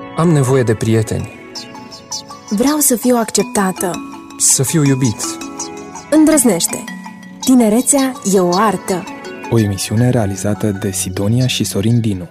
Am nevoie de prieteni. Vreau să fiu acceptată. Să fiu iubit. Îndrăznește. Tinerețea e o artă. O emisiune realizată de Sidonia și Sorin Dinu.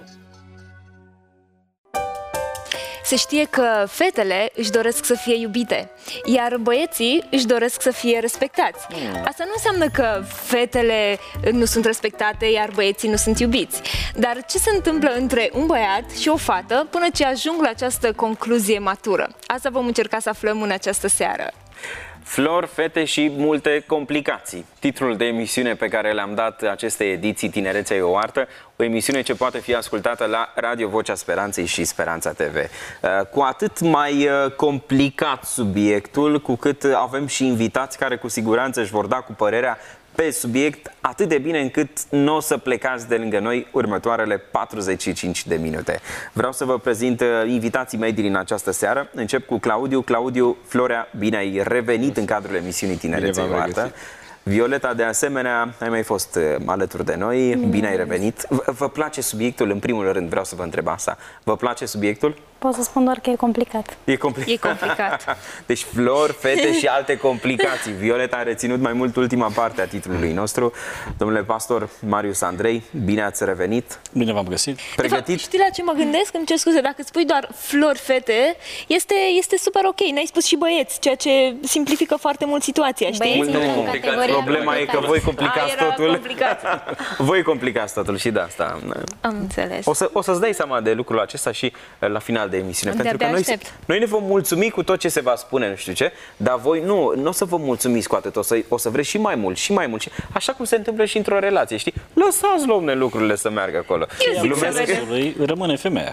Se știe că fetele își doresc să fie iubite, iar băieții își doresc să fie respectați. Asta nu înseamnă că fetele nu sunt respectate, iar băieții nu sunt iubiți. Dar ce se întâmplă între un băiat și o fată până ce ajung la această concluzie matură? Asta vom încerca să aflăm în această seară. Flori, fete și multe complicații. Titlul de emisiune pe care le-am dat acestei ediții Tinerețea e o artă, o emisiune ce poate fi ascultată la Radio Vocea Speranței și Speranța TV. Cu atât mai complicat subiectul, cu cât avem și invitați care cu siguranță își vor da cu părerea pe subiect atât de bine încât nu o să plecați de lângă noi următoarele 45 de minute. Vreau să vă prezint invitații mei din această seară. Încep cu Claudiu. Claudiu, Florea, bine ai revenit în cadrul emisiunii Tinerețea e o artă. Violeta, de asemenea, ai mai fost alături de noi. Bine ai revenit. Vă place subiectul? În primul rând vreau să vă întreb asta. Vă place subiectul? Pot să spun doar că e complicat. E complicat. E complicat. Deci flori, fete și alte complicații. Violeta a reținut mai mult ultima parte a titlului nostru. Domnule pastor Marius Andrei, bine ați revenit. Bine v-am găsit. Pregătit? De fapt, știi la ce mă gândesc? Îmi cer scuze, dacă spui doar flori, fete, este super ok. N-ai spus și băieți, ceea ce simplifică foarte mult situația, știi? Problema e că voi complicați totul. Complicat. Voi complicați totul și de asta. Am înțeles. O să-ți dai seama de lucrul acesta și la final de emisiune. Pentru că aștept. noi ne vom mulțumi cu tot ce se va spune, nu știu ce, dar voi nu o să vă mulțumiți cu atât, o să vreți și mai mult, și mai mult. Așa cum se întâmplă și într-o relație, știi? Lăsați, domne, lucrurile să meargă acolo. Rămâne femeia.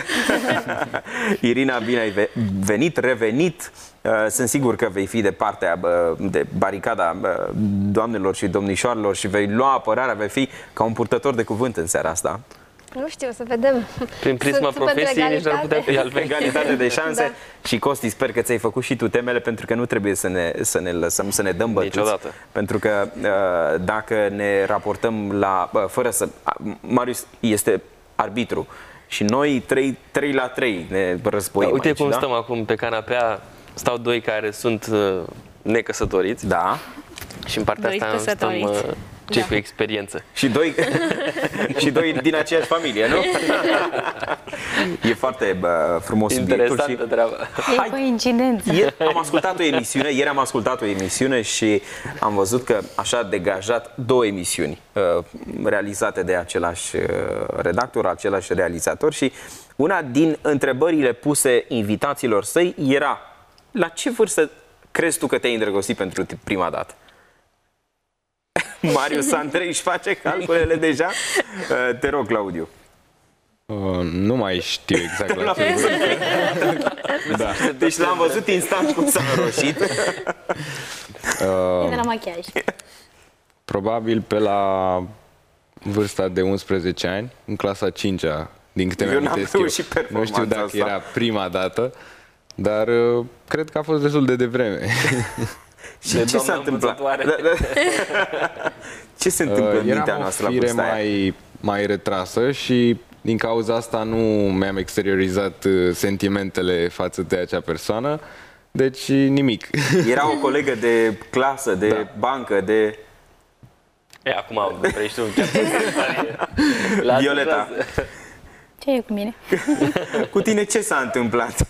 Irina, bine ai revenit. Sunt sigur că vei fi de partea de baricada doamnelor și domnișoarelor și vei lua apărarea, vei fi ca un purtător de cuvânt în seara asta. Nu știu, o să vedem. Prin prisma profesiei nici n-ar putea fi altfel. Egalitate de șanse. Da. Și Costi, sper că ți-ai făcut și tu temele, pentru că nu trebuie să ne lăsăm, să ne dăm bătuți. Niciodată. Pentru că dacă ne raportăm fără să... Marius este arbitru și noi 3 la 3 ne războim. Uite aici, cum stăm acum pe canapea, stau doi care sunt necăsătoriți. Da. Și în partea asta stăm cei cu experiență. Și doi din aceeași familie, nu? E foarte frumos subiectul. Interesantă treaba. E coincidență. Ieri am ascultat o emisiune și am văzut că așa a degajat 2 emisiuni realizate de același redactor, același realizator și una din întrebările puse invitaților săi era: la ce vârstă crezi tu că te-ai îndrăgostit pentru prima dată? Marius Andrei își face calculele deja. Te rog, Claudiu. Nu mai știu exact la ce da. Deci l-am văzut instant cum s-a înroșit. E de la machiaj. Probabil pe la vârsta de 11 ani, în clasa 5-a, din câte mi-amintesc eu. Nu știu dacă era prima dată, dar cred că a fost destul de devreme. Și ce s-a întâmplat? Ce se întâmplă în mintea noastră la vârsta aia? mai retrasă și din cauza asta nu mi-am exteriorizat sentimentele față de acea persoană, deci nimic. Era o colegă de clasă, de bancă, de... Acum vrei și tu Violeta. Ce e cu mine? Cu tine ce s-a întâmplat?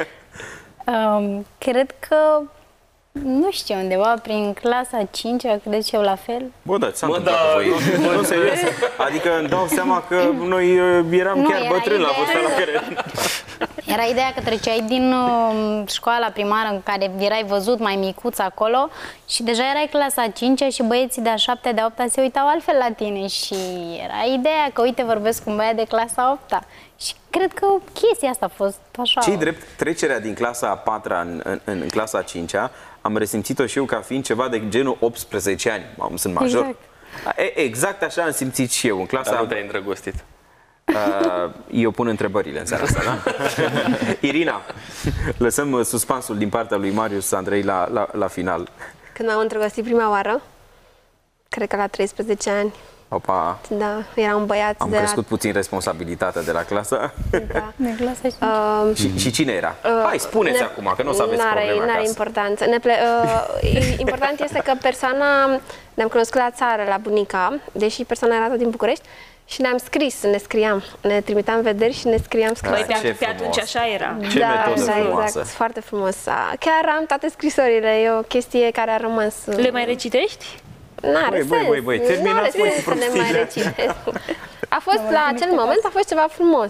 Cred că nu știu, undeva prin clasa 5-a, credeți eu la fel? Bă, da, s-a întâmplat cu voi. Nu, serios. Adică îmi dau seama că noi eram chiar bătrâni la vârsta la care... Era ideea că treceai din școala primară în care erai văzut mai micuț acolo și deja erai clasa 5-a și băieții de-a 7-a, de-a 8-a se uitau altfel la tine și era ideea că, uite, vorbesc cu un băiat de clasa 8-a. Și cred că chestia asta a fost așa... Ce-i drept, trecerea din clasa 4-a în clasa 5-a, am resimțit-o și eu ca fiind ceva de genul 18 ani. Sunt major. Exact. Exact așa am simțit și eu în clasa... Dar nu te-ai îndrăgostit. Eu pun întrebările în seara asta, da? Irina, lăsăm suspansul din partea lui Marius Andrei la final. Când m-am îndrăgostit prima oară, cred că la 13 ani, Opa. Da, era un băiat Am crescut puțin responsabilitatea de la clasă. Da. De clasa Și cine era? Hai, spuneți acum, că nu o să aveți probleme N-are acasă. importanță. Important este că persoana, ne-am cunoscut la țară, la bunica, deși persoana era tot din București, și ne-am scris, ne scriam, ne trimiteam vederi și ne scriam Băi, scrisori. pe atunci așa era. Ce metodă frumoasă. Exact, foarte frumos. Chiar am toate scrisorile, e o chestie care a rămas. Le mai recitești? N-are sens. Băi, terminați voi cu să ne mai recitesc. A fost, la acel moment, a fost ceva frumos.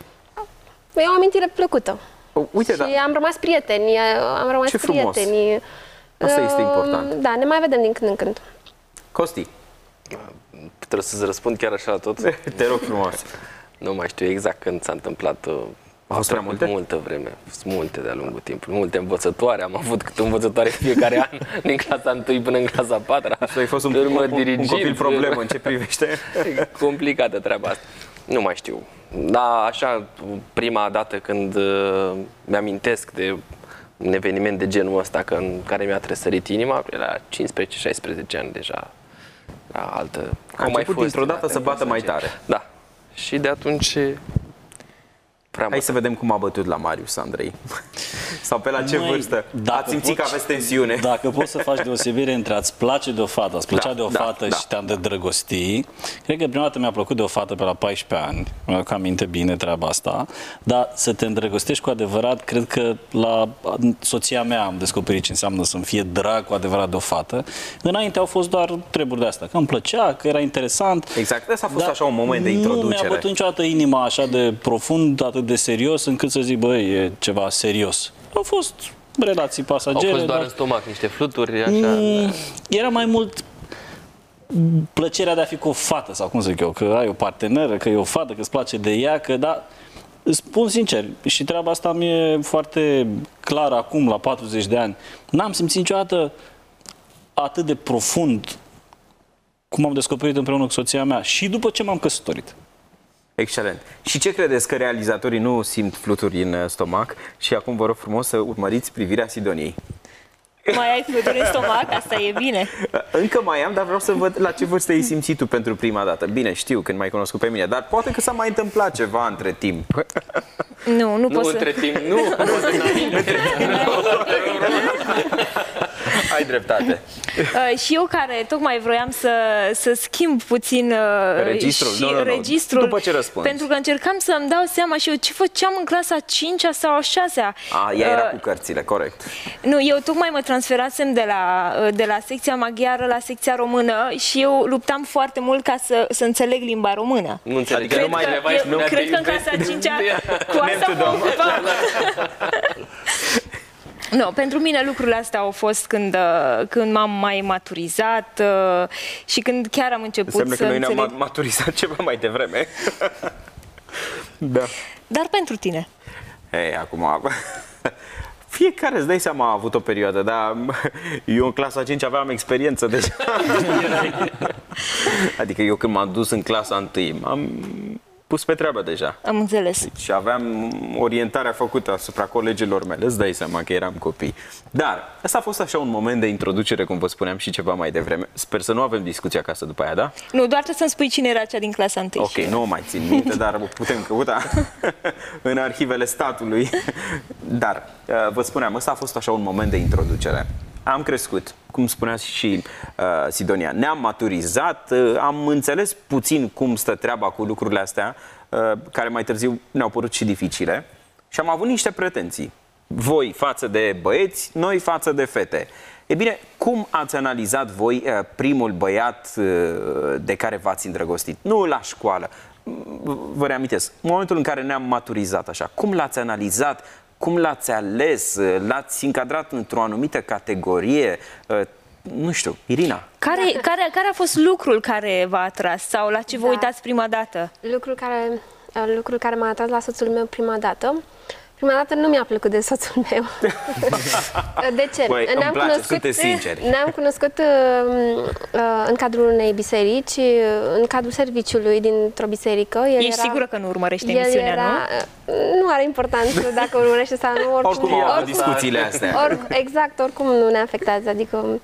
E o amintire plăcută. Uite, și da. am rămas prieteni, Ce frumos. prieteni. Asta este important. Da, ne mai vedem din când în când. Costi, Trebuie să-ți răspund chiar așa la tot? te rog frumos. Nu mai știu exact când s-a întâmplat. A fost prea multe? Multă vreme. Sunt multe de-a lungul timpului. Multe învățătoare. Am avut câte învățătoare fiecare an, din clasa 1 până în clasa 4. Tu ai fost un copil problemă în ce privește. Complicată treaba asta. Nu mai știu. Da, așa, prima dată când mi-amintesc de un eveniment de genul ăsta în care mi-a tresărit inima, la 15-16 ani deja. La altă. A început dintr-o dată să bată mai tare. Da. Și de atunci... Hai să vedem cum a bătut la Marius, Andrei. Sau pe la ce vârstă? Ați simțit că aveți tensiune? Dacă poți să faci deosebire între a-ți place de o fată, a-ți plăcea de o fată și te-am de drăgosti, cred că prima dată mi-a plăcut de o fată pe la 14 ani, mi-am aminte bine treaba asta, dar să te îndrăgostești cu adevărat, cred că la soția mea am descoperit ce înseamnă să-mi fie drag cu adevărat de o fată. Înainte au fost doar treburi de astea, că îmi plăcea, că era interesant. Exact, ăsta a fost așa un moment de introducere. Nu mi-a bătut niciodată inima așa de profund, atât de serios, încât să zic, băi, e ceva serios. Au fost relații pasagere. Au fost doar în stomac niște fluturi, așa. Era mai mult plăcerea de a fi cu o fată, sau cum zic eu, că ai o parteneră, că e o fată, că îți place de ea, că da, îți spun sincer, și treaba asta mi-e foarte clară acum, la 40 de ani. N-am simțit niciodată atât de profund cum am descoperit împreună cu soția mea și după ce m-am căsătorit. Excelent. Și ce credeți că realizatorii nu simt fluturi în stomac? Și acum vă rog frumos să urmăriți privirea Sidoniei. Mai ai fluturi în stomac? Asta e bine. Încă mai am, dar vreau să văd la ce vârstă ai simțit tu pentru prima dată. Bine, știu când m-ai cunoscut pe mine, dar poate că s-a mai întâmplat ceva între timp. Nu pot să... între timp, nu. Ai dreptate. Și eu care tocmai vroiam să schimb puțin registrul. registrul. După ce răspunzi. Pentru că încercam să-mi dau seama și eu ce făceam în clasa 5-a sau a 6-a. Ea era cu cărțile, corect. Nu, eu tocmai mă transferasem de la secția maghiară la secția română și eu luptam foarte mult ca să înțeleg limba română. Nu înțeleg. Cred că în clasa 5-a cu asta mă ocupam. Nu, pentru mine lucrurile astea au fost când m-am mai maturizat și când chiar am început Înseamnă să că noi înțeleg. ne-am maturizat ceva mai devreme. Da. Dar pentru tine. Ei, acum... Fiecare, îți dai seama, a avut o perioadă, dar eu în clasa 5 aveam experiență deja. Adică eu când m-am dus în clasa 1, m-am pus pe treabă deja. Am înțeles. Și aveam orientarea făcută asupra colegilor mele, îți dai seama că eram copii. Dar ăsta a fost așa un moment de introducere, cum vă spuneam și ceva mai devreme. Sper să nu avem discuție acasă după aia, da? Nu, doar trebuie să-mi spui cine era cea din clasa 1. Ok, nu o mai țin minte, dar putem căuta în arhivele statului. Dar, vă spuneam, ăsta a fost așa un moment de introducere. Am crescut, cum spunea și Sidonia, ne-am maturizat, am înțeles puțin cum stă treaba cu lucrurile astea, care mai târziu ne-au părut și dificile, și am avut niște pretenții. Voi față de băieți, noi față de fete. E bine, cum ați analizat voi primul băiat de care v-ați îndrăgostit? Nu la școală. Vă reamintesc, momentul în care ne-am maturizat așa, cum l-ați analizat? Cum l-ați ales? L-ați încadrat într-o anumită categorie? Nu știu, Irina. Care a fost lucrul care v-a atras? Sau la ce vă uitați prima dată? Lucrul care m-a atras la soțul meu prima dată. Prima dată nu mi-a plăcut de soțul meu. De ce? Băi, îmi place, sunteți sinceri. Ne-am cunoscut în cadrul unei biserici, în cadrul serviciului dintr-o biserică. Ești sigură că nu urmărește emisiunea, nu? Nu are importanță dacă urmărește sau nu. Oricum au avut discuțiile astea. Exact, oricum nu ne afectează. Adică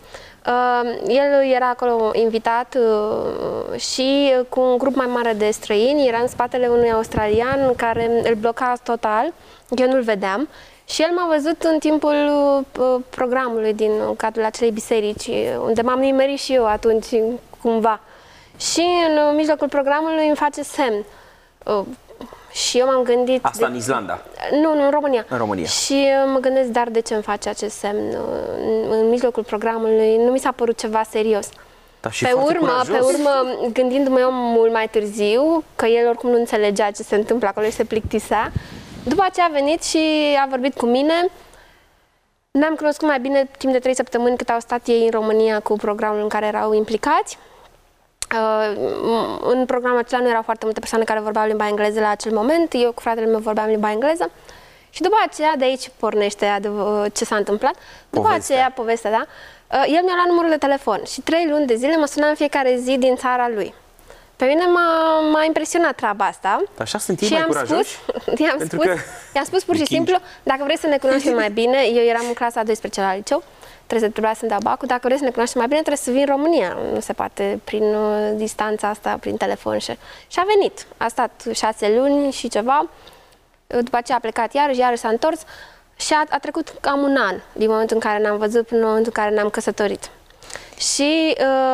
El era acolo invitat și cu un grup mai mare de străini, era în spatele unui australian care îl bloca total, eu nu-l vedeam. Și el m-a văzut în timpul programului din cadrul acelei biserici, unde m-am nimerit și eu atunci, cumva. Și în mijlocul programului îmi face semn. Și eu m-am gândit... Asta în Islanda? Nu, în România. În România. Și mă gândesc, dar de ce îmi face acest semn în mijlocul programului? Nu mi s-a părut ceva serios. Da, și pe urmă, gândindu-mă eu mult mai târziu, că el oricum nu înțelegea ce se întâmplă acolo și se plictisea, după aceea a venit și a vorbit cu mine. Ne-am cunoscut mai bine timp de 3 săptămâni cât au stat ei în România cu programul în care erau implicați. În programul acela nu erau foarte multe persoane care vorbeau limba engleză la acel moment. Eu cu fratele meu vorbeam limba engleză. Și după aceea, de aici pornește ce s-a întâmplat. După aceea, povestea, da? El mi-a luat numărul de telefon și 3 luni de zile mă suna în fiecare zi din țara lui. Pe mine m-a impresionat treaba asta. Așa sunt ei mai curajoși? I-am spus pur și simplu, dacă vrei să ne cunoaștem mai bine, eu eram în clasa 12 la liceu, trebuia să-mi dau bacul, dacă vrei să ne cunoaștem mai bine, trebuie să vii în România. Nu se poate prin distanța asta, prin telefon. Și a venit. A stat 6 luni și ceva. După aceea a plecat iarăși s-a întors și a trecut cam un an din momentul în care ne-am văzut până în momentul în care ne-am căsătorit. Și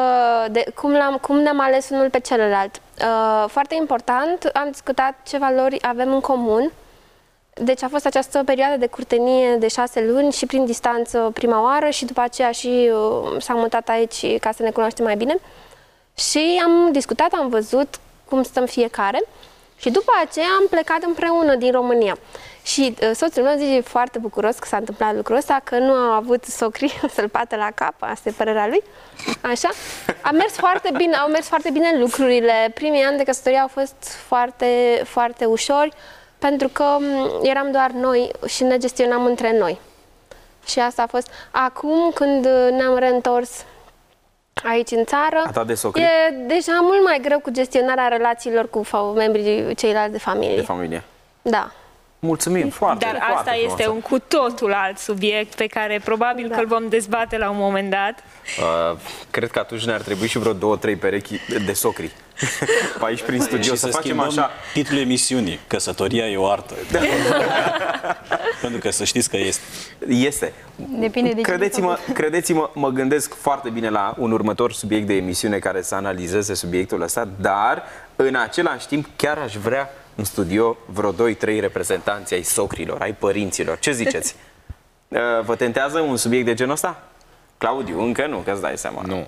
cum ne-am ales unul pe celălalt. Foarte important, am discutat ce valori avem în comun. Deci a fost această perioadă de curtenie de 6 luni și prin distanță prima oară și după aceea și s-am mutat aici ca să ne cunoaștem mai bine. Și am discutat, am văzut cum stăm fiecare și după aceea am plecat împreună din România. Și soțul meu zice foarte bucuros că s-a întâmplat lucrul ăsta, că nu a avut socri să-l bată la cap, asta e părerea lui. Așa. Au mers foarte bine lucrurile. Primii ani de căsătorie au fost foarte, foarte ușori, pentru că eram doar noi și ne gestionam între noi. Și asta a fost. Acum, când ne-am reîntors aici în țară, e deja mult mai greu cu gestionarea relațiilor cu membrii ceilalți de familie. De familie. Da. Mulțumim foarte mult. Dar asta este un cu totul alt subiect pe care probabil că îl vom dezbate la un moment dat. Cred că atunci ne-ar trebui și vreo 2-3 perechi de socri pe aici prin studio să facem așa. Titlul emisiunii, Căsătoria e o artă. Pentru că să știți că este. Este. Depinde de Credeți-mă, mă gândesc foarte bine la un următor subiect de emisiune care să analizeze subiectul ăsta, dar în același timp chiar aș vrea în studio vreo 2-3 reprezentanți ai socrilor, ai părinților. Ce ziceți? Vă tentează un subiect de genul ăsta? Claudiu, încă nu, că-ți dai seama. Nu.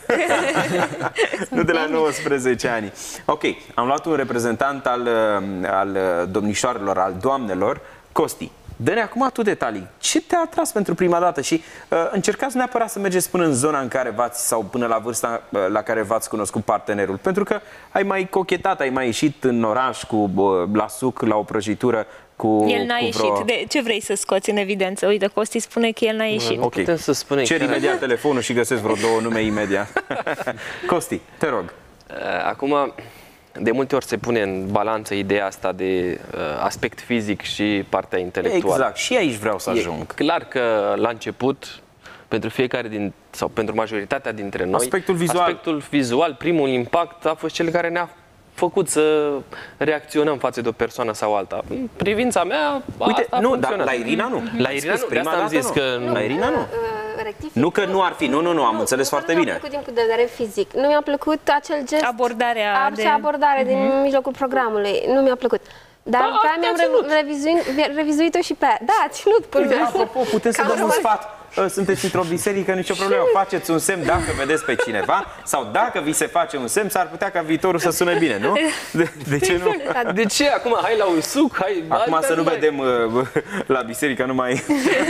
Nu de la 19 ani. Ok, am luat un reprezentant al domnișoarelor, al doamnelor, Costi. Dă-ne acum tu detalii. Ce te-a atras pentru prima dată? Și încercați neapărat să mergeți până în zona în care v-ați, sau până la vârsta la care v-ați cunoscut partenerul. Pentru că ai mai cochetat, ai mai ieșit în oraș la suc, la o prăjitură cu... El n-a ieșit. De ce vrei să scoți în evidență? Uite, Costi spune că el n-a ieșit. Nu putem să spunem. Cer imediat telefonul și găsesc vreo 2 nume imediat. Costi, te rog. Acum, de multe ori se pune în balanță ideea asta de aspect fizic și partea intelectuală. Exact, și aici vreau să ajung. E clar că la început, pentru fiecare sau pentru majoritatea dintre noi, aspectul vizual, primul impact a fost cel care ne-a făcut să reacționăm față de o persoană sau alta. În privința mea, uite, asta nu, funcționează. Dar la Irina nu. La Irina nu, de asta am zis că... La Irina nu. Nu că nu ar fi, nu, am înțeles foarte bine. Nu mi-a plăcut din punct de vedere fizic. Nu mi-a plăcut acel gest, abordarea din mijlocul programului. Nu mi-a plăcut. Dar pe aia mi-am revizuit-o și pe aia. Da, a ținut până. Apropo, putem să dăm un sfat. Sunteți într-o biserică, nicio problemă. Faceți un semn dacă vedeți pe cineva sau dacă vi se face un semn, s-ar putea ca viitorul să sune bine, nu? De ce nu? De ce? Acum hai la un suc, hai... Acum să nu vedem la biserică numai...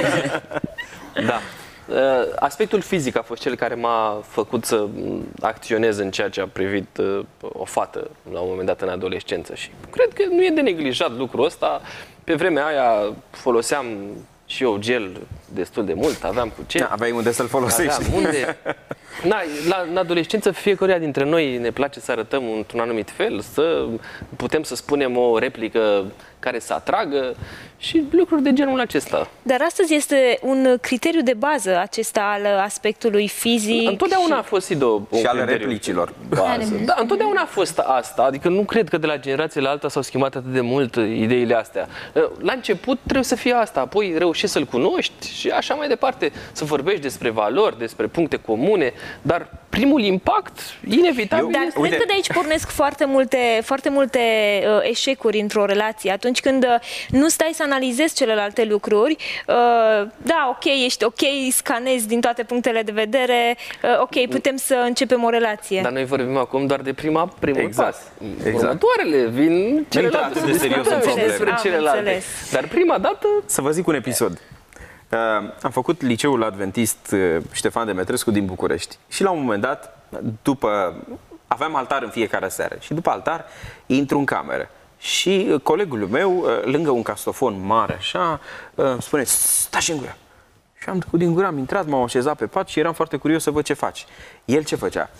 Da. Aspectul fizic a fost cel care m-a făcut să acționez în ceea ce a privit o fată la un moment dat în adolescență și cred că nu e de neglijat lucrul ăsta. Pe vremea aia foloseam și eu gel destul de mult, aveam cu ce. Aveai unde să-l folosești. Unde? În adolescență fiecare dintre noi ne place să arătăm într-un anumit fel, să putem să spunem o replică care să atragă și lucruri de genul acesta. Dar astăzi este un criteriu de bază acesta al aspectului fizic. Întotdeauna a fost și al replicilor. Da, întotdeauna a fost asta. Adică nu cred că de la generație la alta s-au schimbat atât de mult ideile astea. La început trebuie să fie asta, apoi reușești să-l cunoști și așa mai departe. Să vorbești despre valori, despre puncte comune, dar primul impact, inevitabil... Dar cred că de aici pornesc foarte multe eșecuri într-o relație. Atunci când nu stai să analizezi celelalte lucruri, da, ok, ești ok, scanezi din toate punctele de vedere, ok, putem să începem o relație. Dar noi vorbim acum doar de primul pas. Următoarele vin celelalte. De serios despre celelalte. Dar prima dată... Să vă zic un episod. Am făcut liceul adventist Ștefan Demetrescu din București și la un moment dat, aveam altar în fiecare seară și după altar intru în cameră și colegul meu, lângă un castofon mare așa, spune: stai în gură. Și am trecut din gură, am intrat, m-am așezat pe pat și eram foarte curios să văd ce faci. El ce făcea?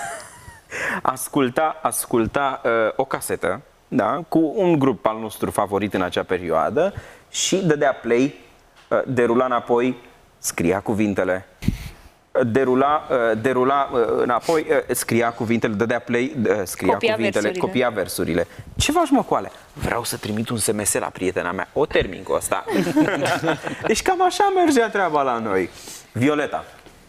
Asculta o casetă, da, cu un grup al nostru favorit în acea perioadă și dădea play, derula înapoi, scria cuvintele, derula înapoi, scria cuvintele, dădea play, scria cuvintele, copia versurile. Ce faci, mă, coale? Vreau să trimit un SMS la prietena mea. O termin cu asta. Deci cam așa mergea treaba la noi. Violeta.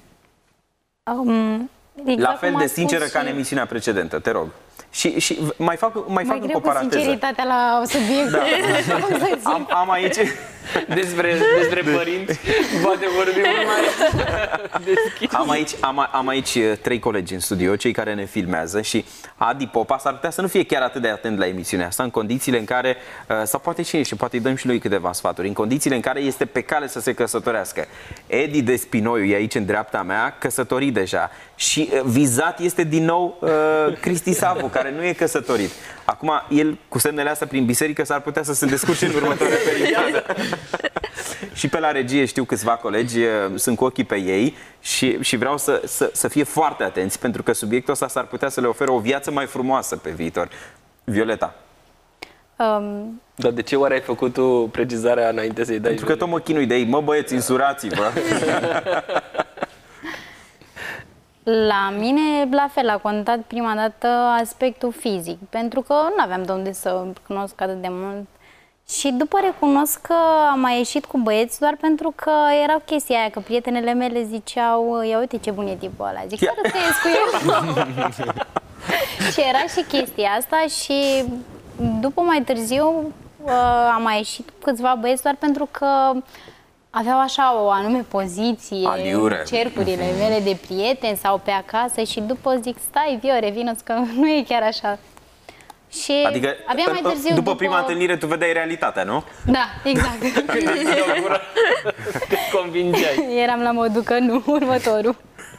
Exact la fel de sinceră ca în emisiunea precedentă, te rog. Și mai fac o paranteză. Cu sinceritatea la subiect. Da. Am aici... Despre părinți, poate vorbim mai deschis. Am aici 3 colegi în studio, cei care ne filmează și Adi Popa s-ar putea să nu fie chiar atât de atent la emisiunea asta, în condițiile în care, sau poate și poate îi dăm și lui câteva sfaturi, în condițiile în care este pe cale să se căsătorească. Edi Despinoiu e aici în dreapta mea, căsătorit deja. Și vizat este din nou Cristi Savu, care nu e căsătorit. Acum, el cu semnele astea prin biserică s-ar putea să se descurce în următoarea perioadă. Și pe la regie știu câțiva colegi, sunt cu ochii pe ei și vreau să fie foarte atenți, pentru că subiectul ăsta s-ar putea să le ofere o viață mai frumoasă pe viitor. Violeta. Dar de ce oare ai făcut tu precizarea înainte să-i dai? Pentru că tot mă chinui de ei. Mă, băieți, insurați-vă! La mine, la fel, a contat prima dată aspectul fizic, pentru că nu aveam de unde să cunosc atât de mult. Și după recunosc că am mai ieșit cu băieți doar pentru că era chestia aia, că prietenele mele ziceau: ia uite ce bun e tipul ăla, zic, să rătăiesc cu el. Și era și chestia asta și după mai târziu am mai ieșit cu câțiva băieți doar pentru că aveau așa o anume poziție, aliure, cercurile mele de prieteni sau pe acasă și după zic: stai, Vio, revină-ți că nu e chiar așa. Și adică, abia mai târziu, după prima întâlnire tu vedeai realitatea, nu? Da, exact. Te convingeai. Eram la modul că nu, următorul.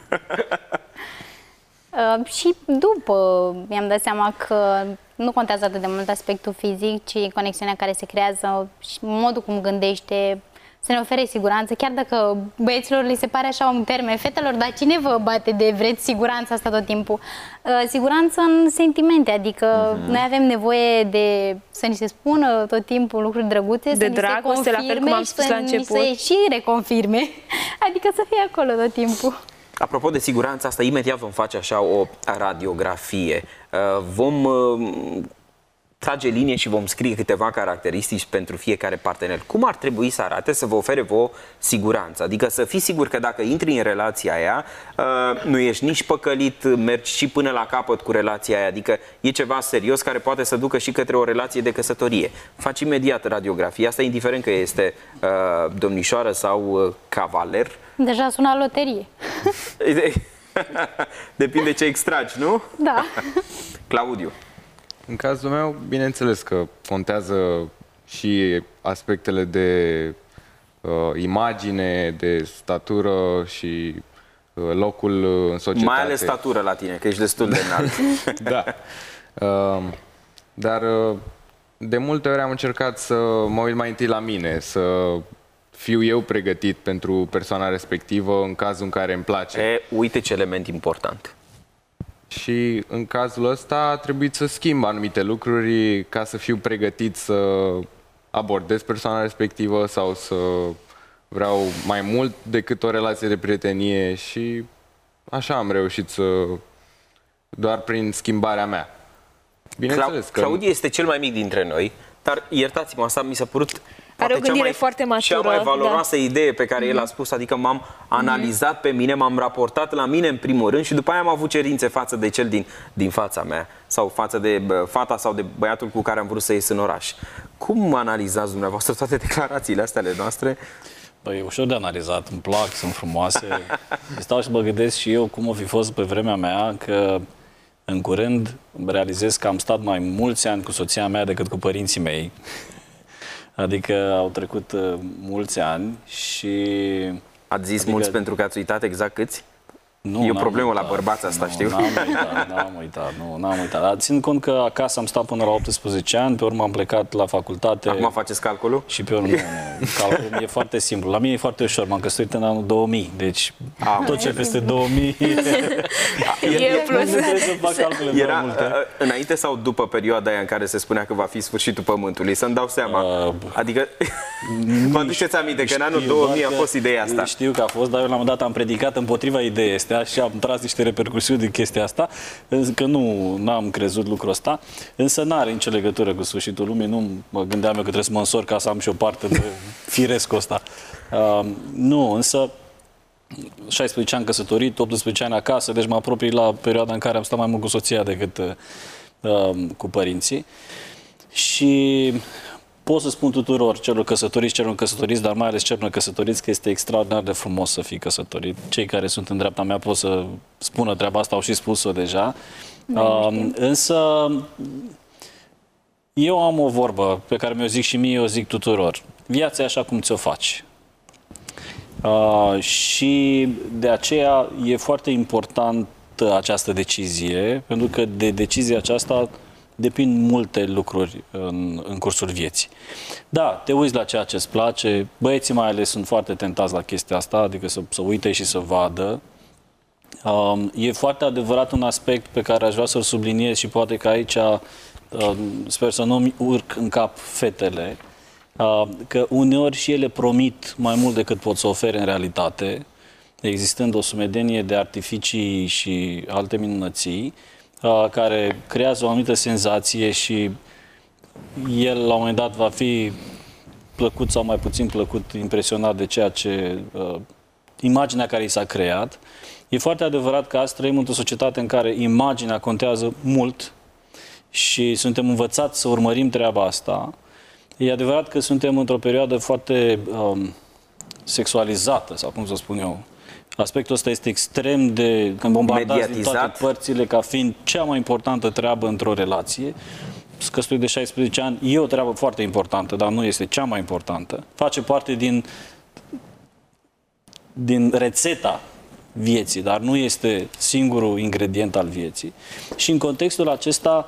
Și după mi-am dat seama că nu contează atât de mult aspectul fizic, ci conexiunea care se creează și modul cum gândește, să ne ofere siguranță, chiar dacă băieților li se pare așa un termen, fetelor, dar cine vă bate de vreți siguranța asta tot timpul? Siguranță în sentimente, adică noi avem nevoie de să ni se spună tot timpul lucruri drăguțe, de să dragoste, ni se confirme, la fel cum am spus la început, să și reconfirme, adică să fie acolo tot timpul. Apropo de siguranța asta, imediat vom face așa o radiografie. Vom trage linie și vom scrie câteva caracteristici pentru fiecare partener. Cum ar trebui să arate să vă ofere vouă siguranță? Adică să fii sigur că dacă intri în relația aia, nu ești nici păcălit, mergi și până la capăt cu relația aia. Adică e ceva serios care poate să ducă și către o relație de căsătorie. Faci imediat radiografia asta, indiferent că este domnișoară sau cavaler. Deja sună loterie. Depinde ce extragi, nu? Da. Claudiu. În cazul meu, bineînțeles că contează și aspectele de imagine, de statură și locul în societate. Mai ales statură la tine, că ești destul de înalt. Da. Dar de multe ori am încercat să mă uit mai întâi la mine, să fiu eu pregătit pentru persoana respectivă în cazul în care îmi place. Uite ce element important. Și în cazul ăsta a trebuit să schimb anumite lucruri ca să fiu pregătit să abordez persoana respectivă sau să vreau mai mult decât o relație de prietenie și așa am reușit să, doar prin schimbarea mea. Bineînțeles că... Claudiu este cel mai mic dintre noi, dar iertați-mă, asta mi s-a părut are o gândire foarte matură. Cea mai valoroasă idee pe care el a spus, adică m-am analizat pe mine, m-am raportat la mine în primul rând și după aia am avut cerințe față de cel din fața mea sau față de fata sau de băiatul cu care am vrut să ies în oraș. Cum analizați dumneavoastră toate declarațiile astea ale noastre? Băi, e ușor de analizat, îmi plac, sunt frumoase. Stau și mă gândesc și eu cum o fi fost pe vremea mea, că în curând realizez că am stat mai mulți ani cu soția mea decât cu părinții mei. Adică au trecut mulți ani și... Ați zis mulți pentru că ați uitat exact câți? Nu, e o problemă la bărbați asta, știu. N-am uitat. Dar țin cont că acasă am stat până la 18 ani, pe urmă am plecat la facultate. Acum faceți calculul? Și pe urmă, calculul e foarte simplu. La mine e foarte ușor, m-am căsătorit în anul 2000, deci tot ce peste 2000... E plus. Era înainte sau după perioada aia în care se spunea că va fi sfârșitul pământului? Să-mi dau seama. Adică, vă aduceți aminte că în anul 2000 a fost ideea asta. Știu că a fost, dar eu la un moment dat am predicat împotriva ideii astea și am tras niște repercusiuni din chestia asta, că nu am crezut lucrul ăsta, însă n-are nicio legătură cu sfârșitul lumii, nu mă gândeam eu că trebuie să mă însor ca să am și o parte de firescul ăsta. Nu, însă 16 ani căsătorit, 18 ani acasă, deci mă apropii la perioada în care am stat mai mult cu soția decât cu părinții. Și pot să spun tuturor celor căsătoriți, celor căsătoriți, dar mai ales celor căsătoriți, că este extraordinar de frumos să fii căsătorit. Cei care sunt în dreapta mea pot să spună treaba asta, au și spus-o deja. Însă eu am o vorbă pe care mi-o zic și mie, o zic tuturor. Viața e așa cum ți-o faci. Și de aceea e foarte importantă această decizie, pentru că de decizia aceasta depind multe lucruri în cursul vieții. Da, te uiți la ceea ce îți place, băieții mai ales sunt foarte tentați la chestia asta, adică să uite și să vadă. E foarte adevărat un aspect pe care aș vrea să-l subliniez și poate că aici sper să nu-mi urc în cap fetele, că uneori și ele promit mai mult decât pot să ofere în realitate, existând o sumedenie de artificii și alte minunății, care creează o anumită senzație și el la un moment dat va fi plăcut sau mai puțin plăcut, impresionat de ceea ce imaginea care i s-a creat. E foarte adevărat că azi trăim într-o societate în care imaginea contează mult și suntem învățați să urmărim treaba asta. E adevărat că suntem într-o perioadă foarte sexualizată, sau cum să spun eu. Aspectul ăsta este extrem de bombardat din toate părțile ca fiind cea mai importantă treabă într-o relație. Căsătorit de 16 ani e o treabă foarte importantă, dar nu este cea mai importantă. Face parte din rețeta vieții, dar nu este singurul ingredient al vieții. Și în contextul acesta,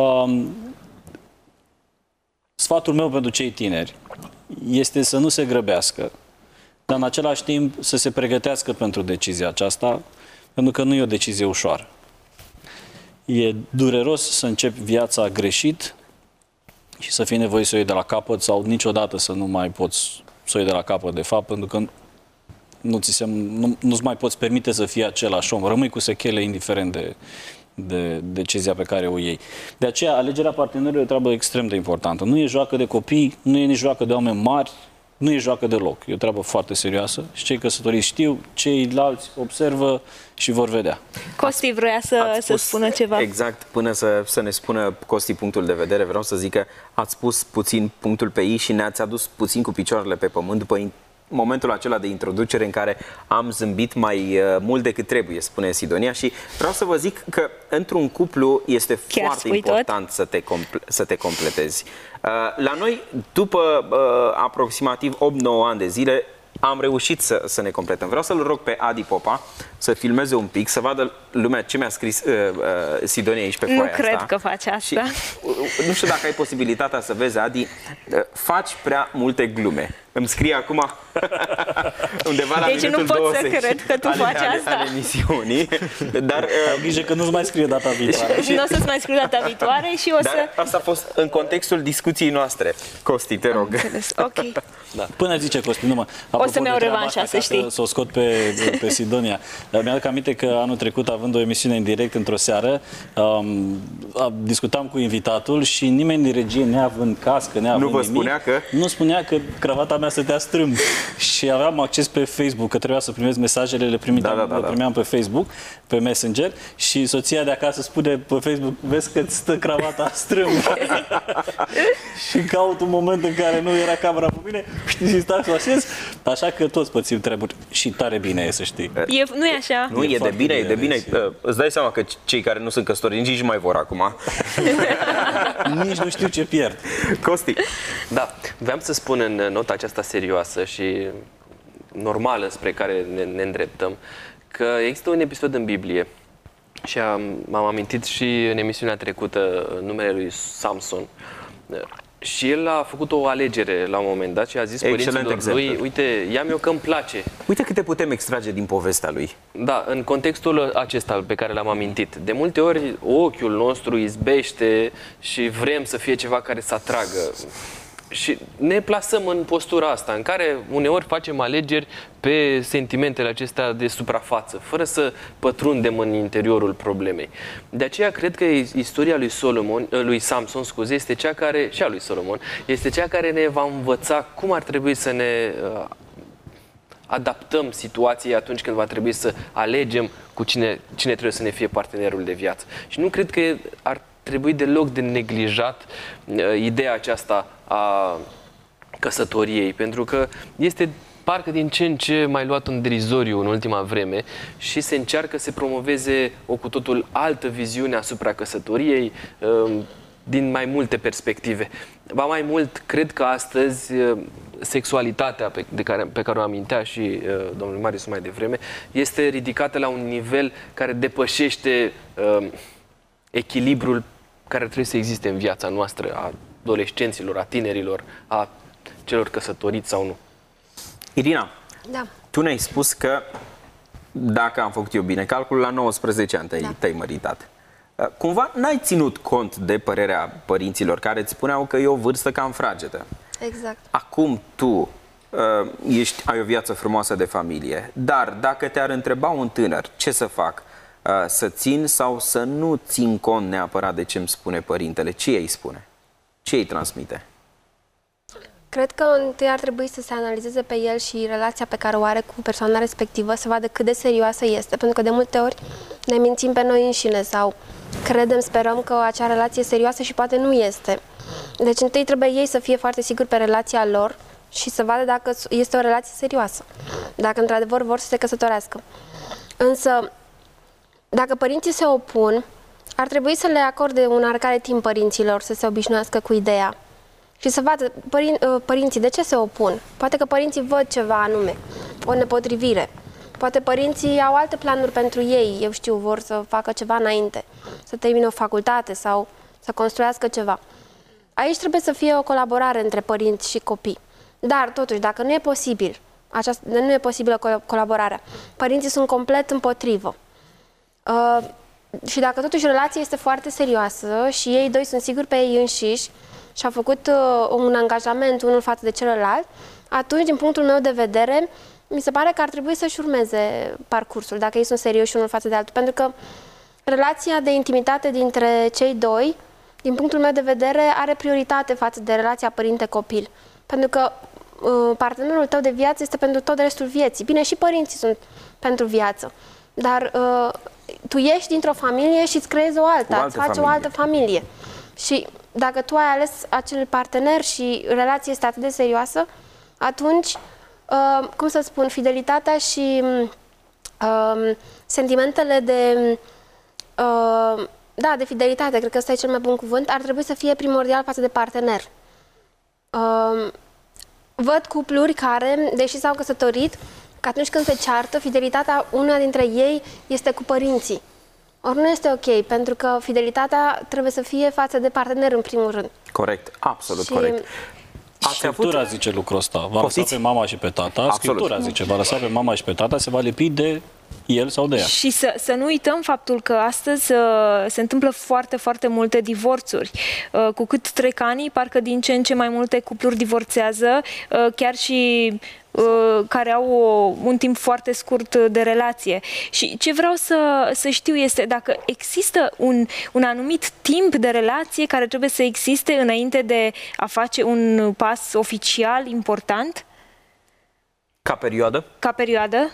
sfatul meu pentru cei tineri este să nu se grăbească, dar în același timp să se pregătească pentru decizia aceasta, pentru că nu e o decizie ușoară. E dureros să începi viața greșit și să fii nevoit să o iei de la capăt sau niciodată să nu mai poți să o iei de la capăt, de fapt, pentru că nu-ți mai poți permite să fii același om. Rămâi cu sechele indiferent de decizia pe care o iei. De aceea, alegerea partenerului e o treabă extrem de importantă. Nu e joacă de copii, nu e nici joacă de oameni mari, nu e joacă deloc. E o treabă foarte serioasă și cei căsătoriți știu, ceilalți observă și vor vedea. Costi vrea să spună ceva. Exact, până să ne spună Costi punctul de vedere, vreau să zic că ați pus puțin punctul pe i și ne-ați adus puțin cu picioarele pe pământ după momentul acela de introducere în care am zâmbit mai mult decât trebuie, spune Sidonia, și vreau să vă zic că într-un cuplu este foarte important să te completezi. La noi, după aproximativ 8-9 ani de zile, am reușit să ne completăm. Vreau să-l rog pe Adi Popa să filmeze un pic, să vadă lumea ce mi-a scris Sidonia aici pe foaia asta. Nu cred că face asta. Și, nu știu dacă ai posibilitatea să vezi, Adi, faci prea multe glume. Îmi scrie acum undeva la deci minutul 20 nu pot să cred că tu faci asta. Ale emisiunii. Dar, ai grijă că nu-ți mai scrie data viitoare. Nu o să-ți mai scriu data viitoare și o să... Asta a fost în contextul discuției noastre. Costi, te rog. Ok. Da. Până zice Costi, numai. O să-mi iau revanșa, să știi. Să o scot pe Sidonia. Mi-aduc aminte că anul trecut, având o emisiune în direct într-o seară, discutam cu invitatul și nimeni din regie, neavând cască, neavând nimic, nu spunea că cravata mea stătea strâmb. Și aveam acces pe Facebook, că trebuia să primesc mesajele, le primeam pe Facebook, pe Messenger, și soția de acasă spune pe Facebook: vezi că-ți stă cravata strâmb. Și caut un moment în care nu era camera pe mine, și stau să o așez. Așa că toți pățim treburi și tare bine e, să știi. Nu e așa? Nu, e de bine, e de bine. Îți dai seama că cei care nu sunt căsătoriți nici nu mai vor acum. Nici nu știu ce pierd. Costi. Da, vreau să spun în nota aceasta serioasă și normală spre care ne îndreptăm, că există un episod în Biblie și m-am amintit și în emisiunea trecută numele lui Samson. Și el a făcut o alegere la un moment dat și a zis părinților lui: uite, ia-mi eu că îmi place. Uite câte putem extrage din povestea lui. Da, în contextul acesta pe care l-am amintit. De multe ori ochiul nostru izbește și vrem să fie ceva care să atragă. Și ne plasăm în postura asta, în care uneori facem alegeri pe sentimentele acestea de suprafață, fără să pătrundem în interiorul problemei. De aceea cred că istoria lui Samson, este cea care, și a lui Solomon, este cea care ne va învăța cum ar trebui să ne adaptăm situației atunci când va trebui să alegem cu cine trebuie să ne fie partenerul de viață. Și nu cred că ar trebui deloc de neglijat ideea aceasta a căsătoriei, pentru că este parcă din ce în ce mai luat în derizoriu în ultima vreme și se încearcă să promoveze o cu totul altă viziune asupra căsătoriei din mai multe perspective. Ba mai mult, cred că astăzi sexualitatea pe care o amintea și domnul Marius mai devreme este ridicată la un nivel care depășește echilibrul care trebuie să existe în viața noastră, a adolescenților, a tinerilor, a celor căsătoriți sau nu. Irina, da. Tu ne-ai spus că, dacă am făcut eu bine calculul, la 19 ani te-ai măritat. Cumva n-ai ținut cont de părerea părinților care îți spuneau că e o vârstă cam fragedă. Exact. Acum tu ai o viață frumoasă de familie, dar dacă te-ar întreba un tânăr ce să fac, să țin sau să nu țin cont neapărat de ce îmi spune părintele, ce îi spune? Ce îi transmite? Cred că întâi ar trebui să se analizeze pe el și relația pe care o are cu persoana respectivă, să vadă cât de serioasă este, pentru că de multe ori ne mințim pe noi înșine sau credem, sperăm că acea relație e serioasă și poate nu este. Deci întâi trebuie ei să fie foarte siguri pe relația lor și să vadă dacă este o relație serioasă, dacă într-adevăr vor să se căsătorească. Însă, dacă părinții se opun, ar trebui să le acorde un oarecare timp părinților să se obișnuiască cu ideea și să vadă părinții de ce se opun. Poate că părinții văd ceva anume, o nepotrivire. Poate părinții au alte planuri pentru ei, eu știu, vor să facă ceva înainte, să termine o facultate sau să construiască ceva. Aici trebuie să fie o colaborare între părinți și copii. Dar, totuși, dacă nu e posibil, nu e posibilă colaborarea, părinții sunt complet împotrivă. Și dacă totuși relația este foarte serioasă și ei doi sunt siguri pe ei înșiși și au făcut un angajament unul față de celălalt, atunci, din punctul meu de vedere, mi se pare că ar trebui să-și urmeze parcursul, dacă ei sunt serioși unul față de altul. Pentru că relația de intimitate dintre cei doi, din punctul meu de vedere, are prioritate față de relația părinte-copil. Pentru că partenerul tău de viață este pentru tot restul vieții. Bine, și părinții sunt pentru viață. Dar tu ieși dintr-o familie și îți creezi o altă, îți faci o altă familie. Și dacă tu ai ales acel partener și relația este atât de serioasă, atunci, cum să spun, fidelitatea și sentimentele de fidelitate, cred că ăsta e cel mai bun cuvânt, ar trebui să fie primordial față de partener. Văd cupluri care, deși s-au căsătorit, că atunci când se ceartă, fidelitatea una dintre ei este cu părinții. Ori nu este ok, pentru că fidelitatea trebuie să fie față de partener în primul rând. Corect, absolut Și corect. Scriptura zice lucrul ăsta. Va lăsa pe mama și pe tata. Scriptura zice, va lăsa pe mama și pe tata, se va lipi de el sau de ea. Și să nu uităm faptul că astăzi se întâmplă foarte, foarte multe divorțuri. Cu cât trec anii, parcă din ce în ce mai multe cupluri divorțează, chiar și care au un timp foarte scurt de relație. Și ce vreau să știu este dacă există un anumit timp de relație care trebuie să existe înainte de a face un pas oficial important? Ca perioadă? Ca perioadă?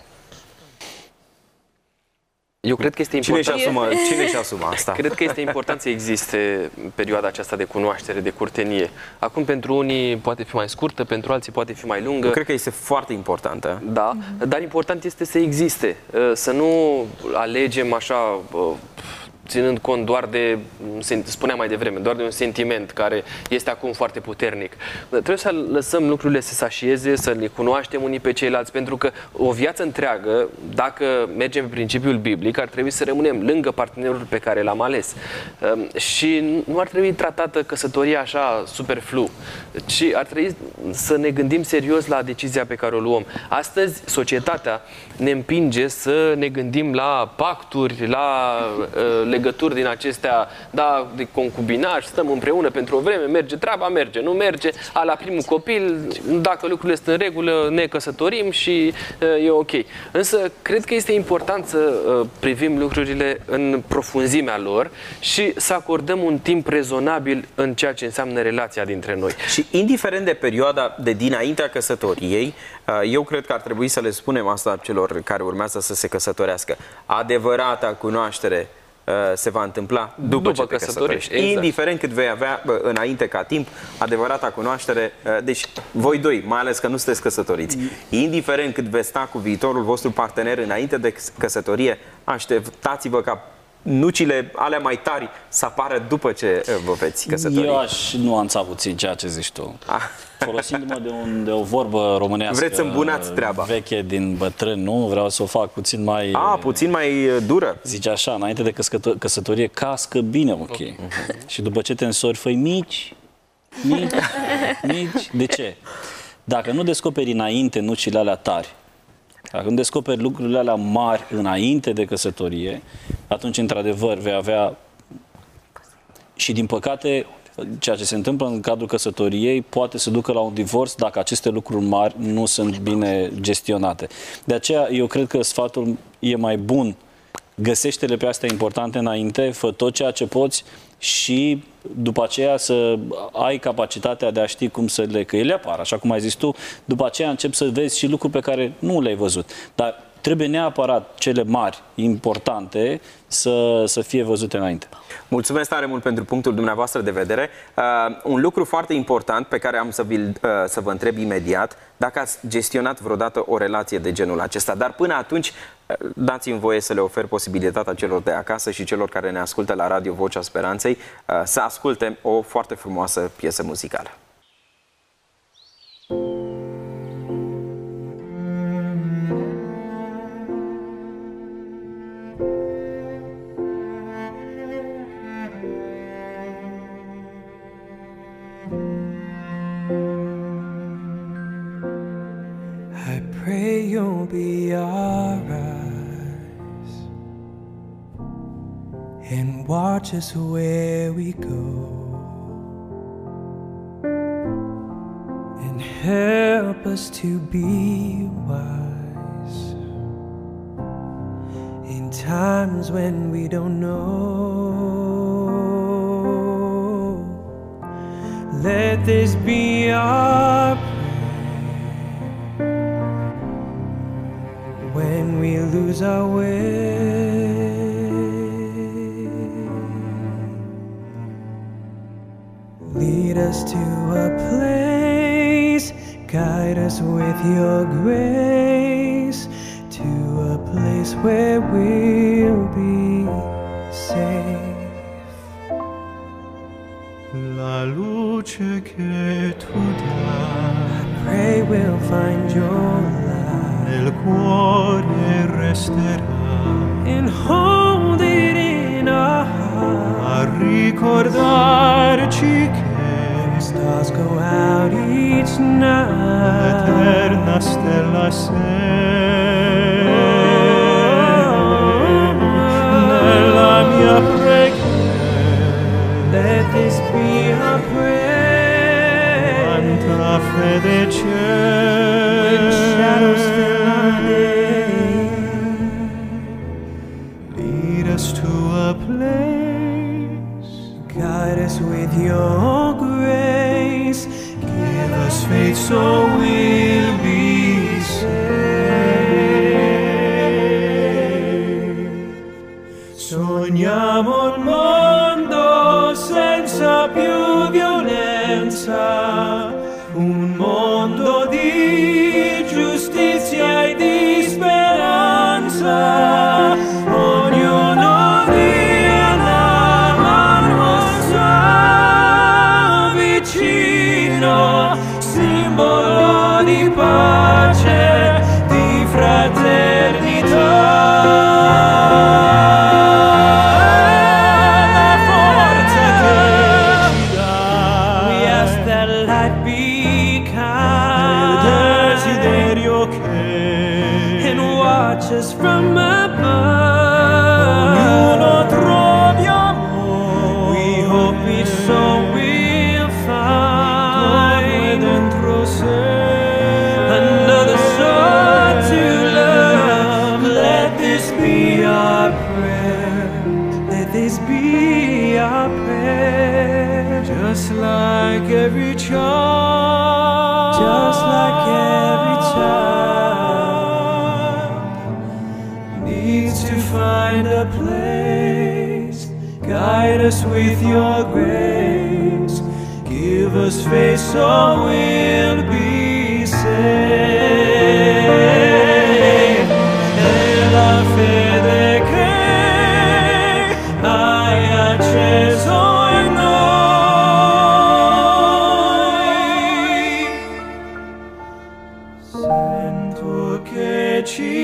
Eu cred că este important. Cine își asumă asta? Cred că este important să existe perioada aceasta de cunoaștere, de curtenie. Acum pentru unii poate fi mai scurtă, pentru alții poate fi mai lungă. Eu cred că este foarte importantă. Da, dar important este să existe. Să nu alegem așa, ținând cont doar de, spuneam mai devreme, doar de un sentiment care este acum foarte puternic. Trebuie să lăsăm lucrurile să se așieze, să ne cunoaștem unii pe ceilalți, pentru că o viață întreagă, dacă mergem pe principiul biblic, ar trebui să rămânem lângă partenerul pe care l-am ales. Și nu ar trebui tratată căsătoria așa superflu, ci ar trebui să ne gândim serios la decizia pe care o luăm. Astăzi, societatea ne împinge să ne gândim la pacturi, la legături din acestea, da, de concubinaj, stăm împreună pentru o vreme, merge treaba, merge, nu merge, la primul copil, dacă lucrurile sunt în regulă, ne căsătorim și e ok. Însă, cred că este important să privim lucrurile în profunzimea lor și să acordăm un timp rezonabil în ceea ce înseamnă relația dintre noi. Și indiferent de perioada de dinaintea căsătoriei, eu cred că ar trebui să le spunem asta celor care urmează să se căsătorească. Adevărata cunoaștere se va întâmpla după ce te căsătorești. Exact. Indiferent cât vei avea înainte ca timp, adevărata cunoaștere, deci voi doi, mai ales că nu sunteți căsătoriți, indiferent cât veți sta cu viitorul vostru partener înainte de căsătorie, așteptați-vă ca nucile alea mai tari să apară după ce vă veți căsători. Eu aș nuanța puțin ceea ce zici tu. Folosindu-mă de o vorbă românească. Vreți să îmbunați treaba. Veche din bătrân, nu? Vreau să o fac puțin mai... puțin mai dură. Zice așa, înainte de căsătorie, cască bine, ok. Și după ce te însori, făi mici. De ce? Dacă nu descoperi înainte nucile alea tari, dacă nu descoperi lucrurile alea mari înainte de căsătorie, atunci, într-adevăr, vei avea... Și, din păcate, ceea ce se întâmplă în cadrul căsătoriei poate să ducă la un divorț dacă aceste lucruri mari nu sunt bine gestionate. De aceea, eu cred că sfatul e mai bun. Găsește-le pe astea importante înainte, fă tot ceea ce poți și după aceea să ai capacitatea de a ști cum să că ele apar, așa cum ai zis tu, după aceea începi să vezi și lucruri pe care nu le-ai văzut. Dar trebuie neapărat cele mari, importante, să fie văzute înainte. Mulțumesc tare mult pentru punctul dumneavoastră de vedere. Un lucru foarte important pe care am să vă întreb imediat, dacă ați gestionat vreodată o relație de genul acesta. Dar până atunci, dați-mi voie să le ofer posibilitatea celor de acasă și celor care ne ascultă la Radio Vocea Speranței să asculte o foarte frumoasă piesă muzicală. Pray you'll be our eyes and watch us where we go and help us to be wise in times when we don't know. Let this be our when we lose our way. Lead us to a place, guide us with your grace, to a place where we'll be safe. La luce che tu dai, I pray we'll find your light. Nel cuore resterà and hold it in a ricordarci che stars go out each night, eterna stella sei, nella mia preghiera, let this be a prayer, quanta fede c'è, when shadows fill our day, lead us to a place, guide us with your grace, give us faith so we'll be saved. Sogniamo un mondo senza più violenza, un mondo di giustizia e di speranza. Ognuno dia la mano sua vicino, simbolo di pace, di fraternità. La forza che ci dà. We ask that light be kind, il desiderio che, and watch us from above. Ognuno trovi amore, we hope each soul will find dentro sé another soul to love. Let this be our prayer, let this be our prayer. Just like every child, just like every child needs to find a place, guide us with your grace, give us faith so we'll be saved. E la fede che hai acceso in noi, sento che ci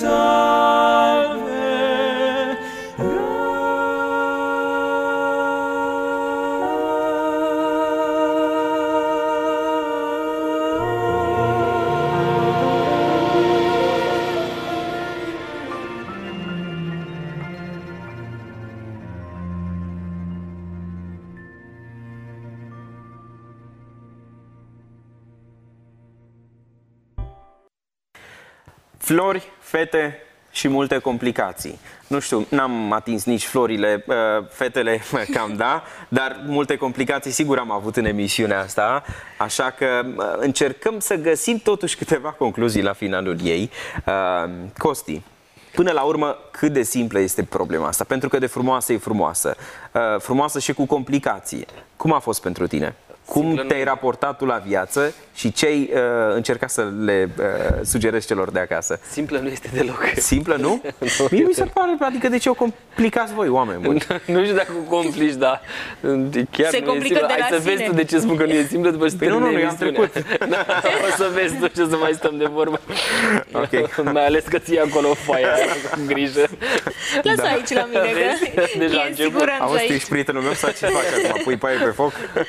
Flori, fete și multe complicații. Nu știu, n-am atins nici florile, fetele cam da, dar multe complicații sigur am avut în emisiunea asta, așa că încercăm să găsim totuși câteva concluzii la finalul ei. Costi, până la urmă, cât de simplă este problema asta? Pentru că de frumoasă e frumoasă. Frumoasă și cu complicații. Cum a fost pentru tine? Cum te-ai raportat tu la viață și ce ai încercat să le sugerezi celor de acasă? Simplă nu este deloc. Simplă, nu? Mie mi se pare, adică de ce o complicați voi, oameni buni? Nu știu dacă o complici, dar chiar se nu e simplă. Hai să vezi tu de ce spun că nu e simplă după ce nu, i-am trecut. O să vezi tu ce să mai stăm de vorbă. Ok. Mai ales că ții acolo foaia cu grijă. Lasă aici la mine, că deja e în siguranță aici. aici. Ești prietenul meu, sau ce faci acum? Pui paie pe foc?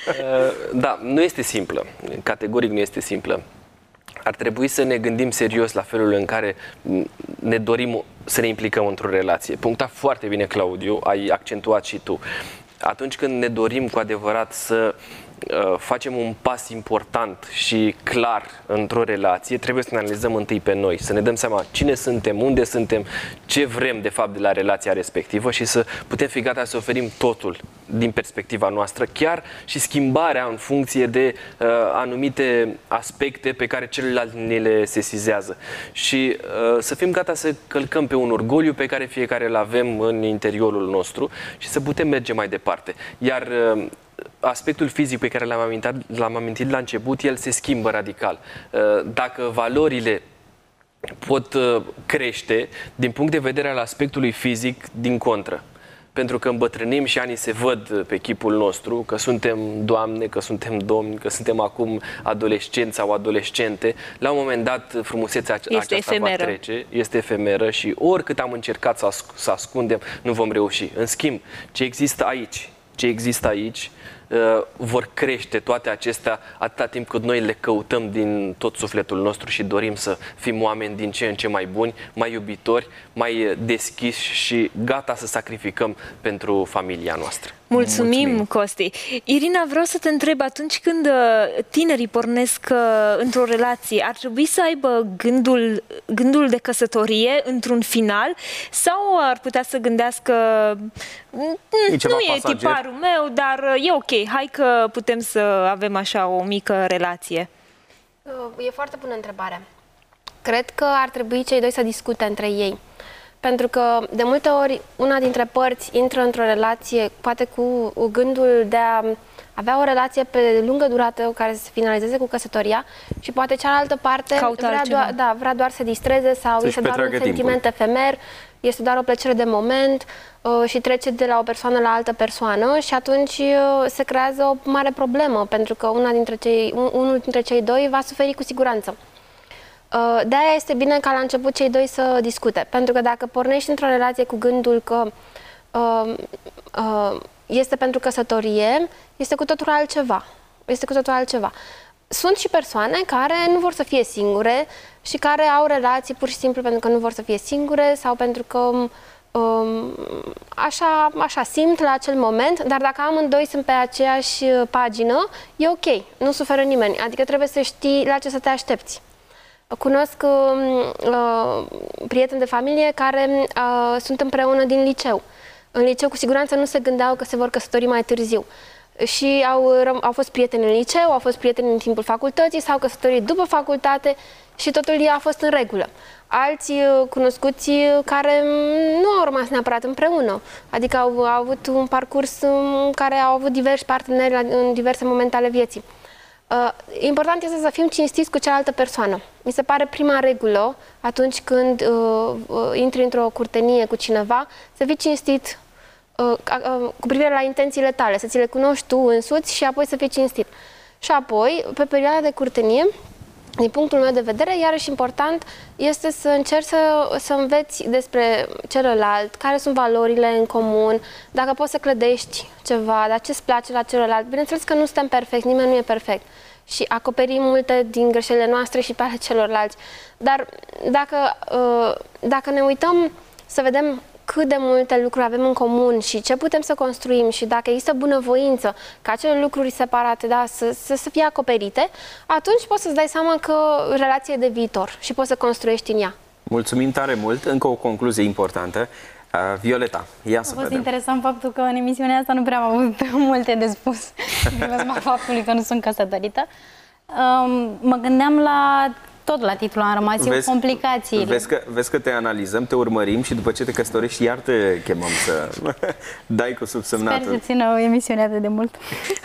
Da, nu este simplă. Categoric nu este simplă. Ar trebui să ne gândim serios la felul în care ne dorim să ne implicăm într-o relație. Puncta foarte bine, Claudiu, ai accentuat și tu. Atunci când ne dorim cu adevărat să facem un pas important și clar într-o relație, trebuie să ne analizăm întâi pe noi, să ne dăm seama cine suntem, unde suntem, ce vrem de fapt de la relația respectivă și să putem fi gata să oferim totul din perspectiva noastră, chiar și schimbarea în funcție de anumite aspecte pe care celălalt ne le sesizează. Și să fim gata să călcăm pe un orgoliu pe care fiecare îl avem în interiorul nostru și să putem merge mai departe. Iar aspectul fizic pe care l-am amintit la început, el se schimbă radical. Dacă valorile pot crește din punct de vedere al aspectului fizic, din contră. pentru că îmbătrânim și anii se văd pe chipul nostru, că suntem doamne, că suntem domni, că suntem acum adolescenți sau adolescente. La un moment dat, frumusețea aceasta va trece, este efemeră și oricât am încercat să ascundem, nu vom reuși. În schimb, ce există aici, vor crește toate acestea atâta timp cât noi le căutăm din tot sufletul nostru și dorim să fim oameni din ce în ce mai buni, mai iubitori, mai deschiși și gata să sacrificăm pentru familia noastră. Mulțumim, Costi. Irina, vreau să te întreb, atunci când tinerii pornesc într-o relație, ar trebui să aibă gândul de căsătorie într-un final sau ar putea să gândească nu e tiparul meu, dar e ok, hai că putem să avem așa o mică relație? E foarte bună întrebarea. Cred că ar trebui cei doi să discute între ei. Pentru că, de multe ori, una dintre părți intră într-o relație, poate cu gândul de a avea o relație pe lungă durată care să se finalizeze cu căsătoria și poate cealaltă parte vrea doar să distreze sau este doar un sentiment efemer, este doar o plăcere de moment și trece de la o persoană la altă persoană și atunci se creează o mare problemă, pentru că unul dintre cei doi va suferi cu siguranță. De-aia este bine ca la început cei doi să discute, pentru că dacă pornești într-o relație cu gândul că este pentru căsătorie, este cu totul altceva. Sunt și persoane care nu vor să fie singure și care au relații pur și simplu pentru că nu vor să fie singure sau pentru că așa simt la acel moment, dar dacă amândoi sunt pe aceeași pagină, e ok, nu suferă nimeni, adică trebuie să știi la ce să te aștepți. Cunosc prieteni de familie care sunt împreună din liceu. În liceu cu siguranță nu se gândeau că se vor căsători mai târziu. Și au fost prieteni în liceu, au fost prieteni în timpul facultății, s-au căsătorit după facultate și totul a fost în regulă. Alți cunoscuți care nu au rămas neapărat împreună, adică au avut un parcurs în care au avut diversi parteneri în diverse momente ale vieții. Important este să fim cinstiți cu cealaltă persoană. Mi se pare prima regulă atunci când intri într-o curtenie cu cineva, să fii cinstit cu privire la intențiile tale, să ți le cunoști tu însuți și apoi să fii cinstit. Și apoi, pe perioada de curtenie, din punctul meu de vedere, iarăși important este să încerci să înveți despre celălalt, care sunt valorile în comun, dacă poți să clădești ceva, dar ce-ți place la celălalt. Bineînțeles că nu suntem perfecti, nimeni nu e perfect și acoperim multe din greșelile noastre și pe ale celorlalți. Dar dacă ne uităm să vedem cât de multe lucruri avem în comun și ce putem să construim și dacă există bunăvoință ca acele lucruri separate să fie acoperite, atunci poți să-ți dai seama că relația e de viitor și poți să construiești în ea. Mulțumim tare mult. Încă o concluzie importantă. Violeta, ia să vedem. A fost interesant faptul că în emisiunea asta nu prea am avut multe de spus din urma faptului că nu sunt căsătorită. Mă gândeam tot la titlu am rămas, eu complicațiile. Vezi că te analizăm, te urmărim și după ce te căsătorești iar te chemăm să dai cu subsemnatul. Sper să țină emisiunea atât de mult.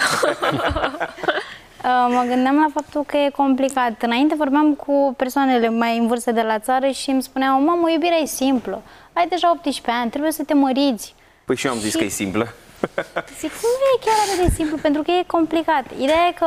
Mă gândeam la faptul că e complicat. Înainte vorbeam cu persoanele mai în vârstă de la țară și îmi spuneau: mamă, iubirea e simplă. Ai deja 18 ani, trebuie să te măriți. Păi și eu am zis că e simplă. Zic, nu e chiar atât de simplu, pentru că e complicat. Ideea e că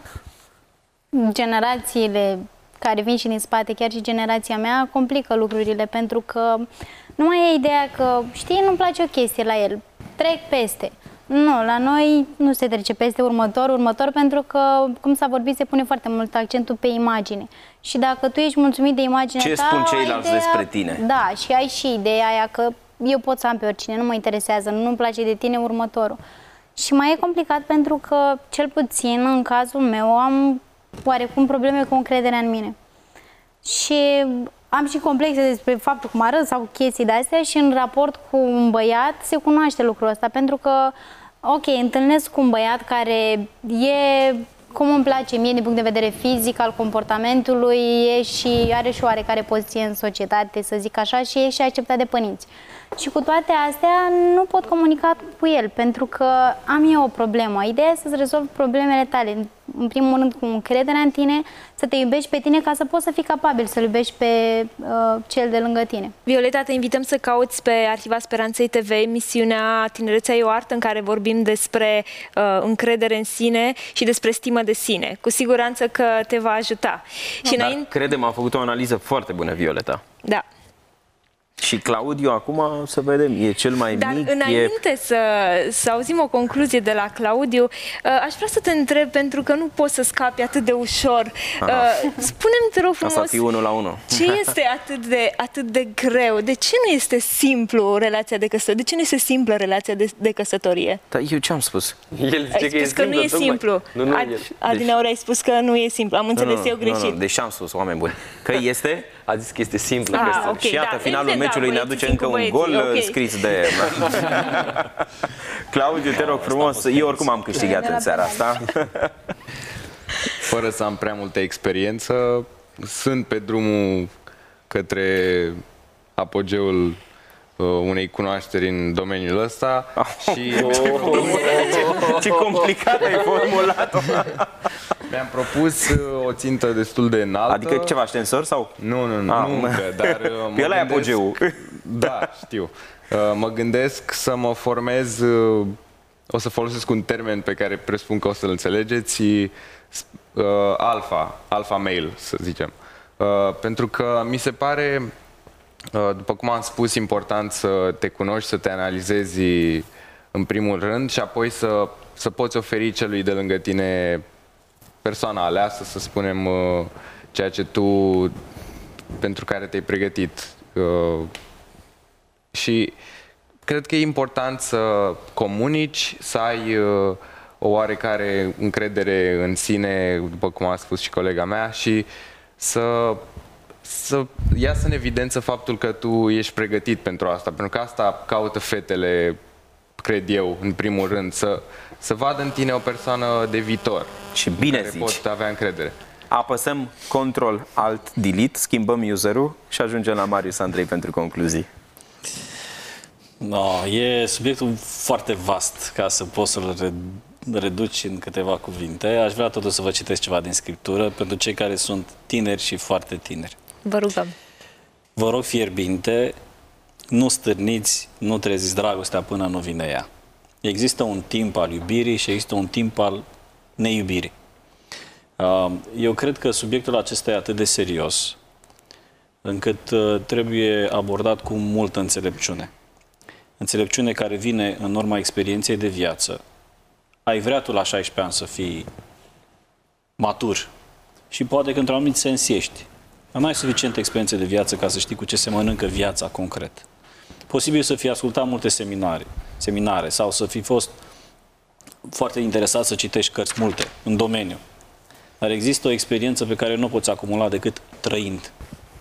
generațiile care vin și din spate, chiar și generația mea, complică lucrurile, pentru că nu mai e ideea că, știi, nu-mi place o chestie la el, trec peste. Nu, la noi nu se trece peste următor, pentru că, cum s-a vorbit, se pune foarte mult accentul pe imagine. Și dacă tu ești mulțumit de imaginea ta... Ce spun ceilalți despre tine? Da, și ai și ideea aia că eu pot să am pe oricine, nu mă interesează, nu-mi place de tine următorul. Și mai e complicat pentru că, cel puțin, în cazul meu, am oarecum probleme cu încrederea în mine. Și am și complexe despre faptul cum arăt sau chestii de-astea și în raport cu un băiat se cunoaște lucrul ăsta, pentru că, ok, întâlnesc cu un băiat care e cum îmi place mie din punct de vedere fizic, al comportamentului, e și are și oarecare poziție în societate, să zic așa, și e și acceptat de părinți. Și cu toate astea nu pot comunica cu el, pentru că am eu o problemă. Ideea e să-ți rezolv problemele tale. în primul rând cu încrederea în tine, să te iubești pe tine ca să poți să fii capabil să-l iubești pe cel de lângă tine. Violeta, te invităm să cauți pe Arhiva Speranței TV emisiunea Tinerețea e o artă, în care vorbim despre încredere în sine și despre stimă de sine. Cu siguranță că te va ajuta. Și înainte... Credem, a făcut o analiză foarte bună, Violeta. Da. Și Claudiu, acum să vedem, e cel mai Dar mic. înainte să auzim o concluzie de la Claudiu, aș vrea să te întreb, pentru că nu poți să scapi atât de ușor. Spune-mi, te rog frumos, asta fi 1 la 1. Ce este atât de greu? De ce nu este simplu relația de căsătorie? De ce nu este simplă relația de căsătorie? Dar eu ce am spus? El zice ai spus că nu e simplu. Adineauri, ai spus că nu e simplu. Am înțeles eu greșit. Nu, deci am spus, oameni buni, că este... A zis că este simplu. Okay, și iată, finalul meciului ne aduce încă un gol scris de... Claudiu, te rog frumos, eu oricum am câștigat în seara asta. Fără să am prea multă experiență, sunt pe drumul către apogeul unei cunoașteri în domeniul ăsta. Și ce complicat ai formulat-o! Mi-am propus o țintă destul de înaltă. Adică ceva ascensor sau? Nu încă, dar pe ăla e apogeul. Da, știu. Mă gândesc să mă formez, o să folosesc un termen pe care presupun că o să-l înțelegeți, alpha male, să zicem. Pentru că mi se pare, după cum am spus, important să te cunoști, să te analizezi în primul rând și apoi să poți oferi celui de lângă tine persoana aleasă, să spunem, ceea ce tu, pentru care te-ai pregătit. Și cred că e important să comunici, să ai o oarecare încredere în sine, după cum a spus și colega mea, și să iasă în evidență faptul că tu ești pregătit pentru asta, pentru că asta caută fetele, cred eu, în primul rând, să vadă în tine o persoană de viitor. Și bine care zici. pot avea încredere. Apăsăm Ctrl-Alt-Delete, schimbăm userul și ajungem la Marius Andrei pentru concluzii. No, e subiectul foarte vast ca să poți să-l reduci în câteva cuvinte. Aș vrea totuși să vă citesc ceva din Scriptură pentru cei care sunt tineri și foarte tineri. Vă rugăm. Vă rog fierbinte, nu stârniți, nu treziți dragostea până nu vine ea. Există un timp al iubirii și există un timp al neiubirii. Eu cred că subiectul acesta e atât de serios încât trebuie abordat cu multă înțelepciune. Înțelepciune care vine în urma experienței de viață. Ai vrea tu la 16 ani să fii matur și poate că într-un anumit sens ești. Dar n-ai suficientă experiență de viață ca să știi cu ce se mănâncă viața concret. Posibil să fii ascultat multe seminare sau să fii fost foarte interesat să citești cărți multe în domeniu. Dar există o experiență pe care nu o poți acumula decât trăind.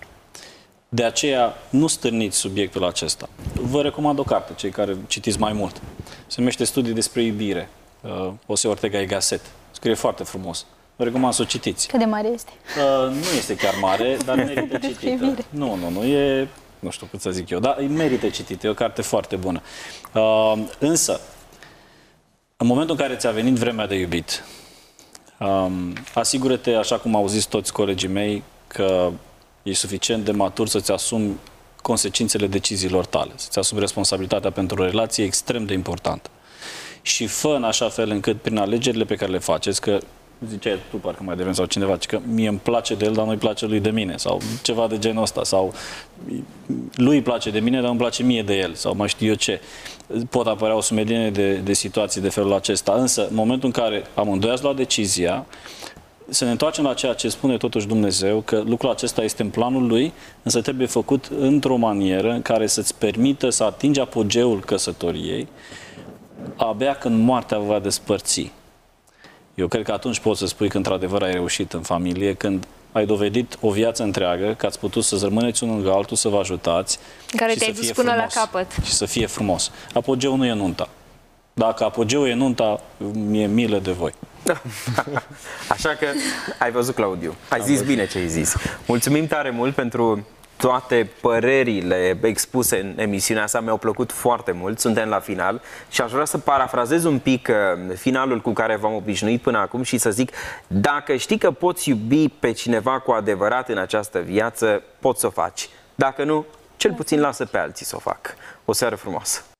De aceea nu stârniți subiectul acesta. Vă recomand o carte, cei care citiți mai mult. Se numește Studii despre iubire. José Ortega y Gasset. Scrie foarte frumos. Vă recomand să o citiți. Cât de mare este? Nu este chiar mare, dar merită citită. Nu e... Nu știu cât să zic eu, dar merită citită. E o carte foarte bună. Însă, în momentul în care ți-a venit vremea de iubit, asigură-te, așa cum au zis toți colegii mei, că ești suficient de matur să-ți asumi consecințele deciziilor tale, să-ți asumi responsabilitatea pentru o relație extrem de importantă. Și fă în așa fel încât prin alegerile pe care le faceți, că ziceai tu parcă mai devreme sau cineva, că mie îmi place de el, dar nu-i place lui de mine, sau ceva de genul ăsta, sau lui îi place de mine, dar îmi place mie de el, sau mai știu eu ce. Pot apărea o sumedenie de situații de felul acesta, însă în momentul în care amândoi ați luat decizia, să ne întoarcem la ceea ce spune totuși Dumnezeu, că lucrul acesta este în planul Lui, însă trebuie făcut într-o manieră în care să-ți permită să atingi apogeul căsătoriei, abia când moartea vă va despărți. Eu cred că atunci poți să spui că într-adevăr ai reușit în familie, când ai dovedit o viață întreagă, că ați putut să rămâneți unul lângă altul, să vă ajutați care te-ai dus până la capăt. Și să fie frumos. Apogeul nu e nunta. Dacă apogeul e nunta, mi-e milă de voi. Așa că ai văzut, Claudiu. Ai zis bine ce ai zis. Mulțumim tare mult pentru toate părerile expuse în emisiunea asta, mi-au plăcut foarte mult, suntem la final și aș vrea să parafrazez un pic finalul cu care v-am obișnuit până acum și să zic, dacă știi că poți iubi pe cineva cu adevărat în această viață, poți să o faci. Dacă nu, cel puțin lasă pe alții să o facă. O seară frumoasă!